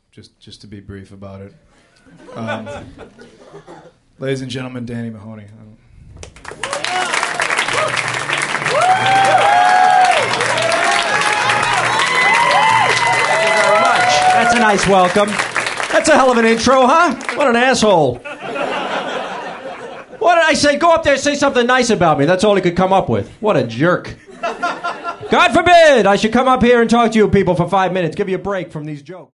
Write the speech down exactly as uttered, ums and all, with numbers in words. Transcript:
just just to be brief about it. Um, ladies and gentlemen, Danny Mahoney. That's a nice welcome. That's a hell of an intro, huh? What an asshole. What did I say? Go up there and say something nice about me. That's all he could come up with. What a jerk. God forbid I should come up here and talk to you people for five minutes. Give you a break from these jokes.